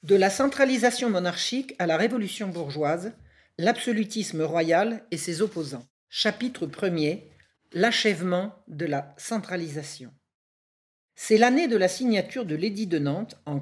De la centralisation monarchique à la révolution bourgeoise, l'absolutisme royal et ses opposants. Chapitre 1er. L'achèvement de la centralisation. C'est l'année de la signature de l'édit de Nantes, en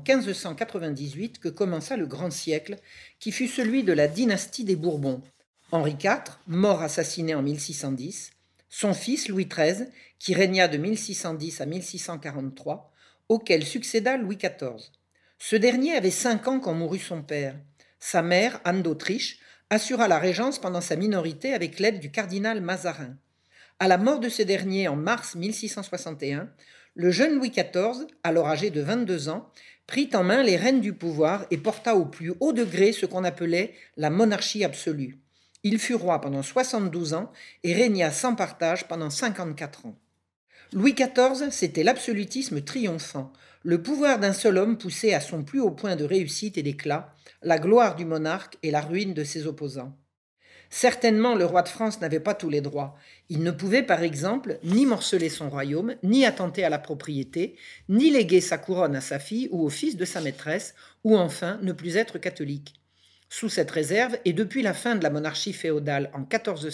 1598, que commença le grand siècle, qui fut celui de la dynastie des Bourbons. Henri IV, mort assassiné en 1610, son fils Louis XIII, qui régna de 1610 à 1643, auquel succéda Louis XIV. Ce dernier avait 5 ans quand mourut son père. Sa mère, Anne d'Autriche, assura la régence pendant sa minorité avec l'aide du cardinal Mazarin. À la mort de ce dernier en mars 1661, le jeune Louis XIV, alors âgé de 22 ans, prit en main les rênes du pouvoir et porta au plus haut degré ce qu'on appelait la monarchie absolue. Il fut roi pendant 72 ans et régna sans partage pendant 54 ans. Louis XIV, c'était l'absolutisme triomphant, le pouvoir d'un seul homme poussé à son plus haut point de réussite et d'éclat, la gloire du monarque et la ruine de ses opposants. Certainement, le roi de France n'avait pas tous les droits. Il ne pouvait, par exemple, ni morceler son royaume, ni attenter à la propriété, ni léguer sa couronne à sa fille ou au fils de sa maîtresse, ou enfin ne plus être catholique. Sous cette réserve, et depuis la fin de la monarchie féodale en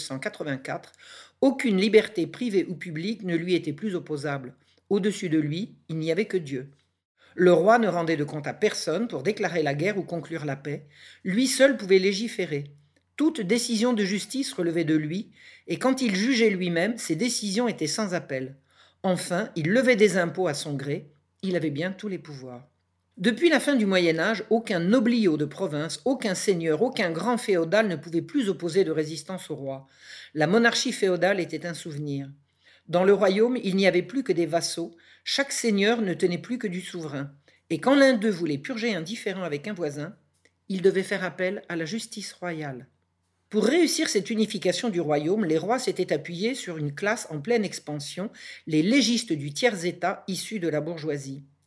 1484, aucune liberté privée ou publique ne lui était plus opposable. Au-dessus de lui, il n'y avait que Dieu. Le roi ne rendait de compte à personne pour déclarer la guerre ou conclure la paix. Lui seul pouvait légiférer. Toute décision de justice relevait de lui, et quand il jugeait lui-même, ses décisions étaient sans appel. Enfin, il levait des impôts à son gré, il avait bien tous les pouvoirs. Depuis la fin du Moyen-Âge, aucun nobliau de province, aucun seigneur, aucun grand féodal ne pouvait plus opposer de résistance au roi. La monarchie féodale était un souvenir. Dans le royaume, il n'y avait plus que des vassaux, chaque seigneur ne tenait plus que du souverain, et quand l'un d'eux voulait purger un différend avec un voisin, il devait faire appel à la justice royale. Pour réussir cette unification du royaume, les rois s'étaient appuyés sur une classe en pleine expansion, les légistes du tiers-état issus de la bourgeoisie.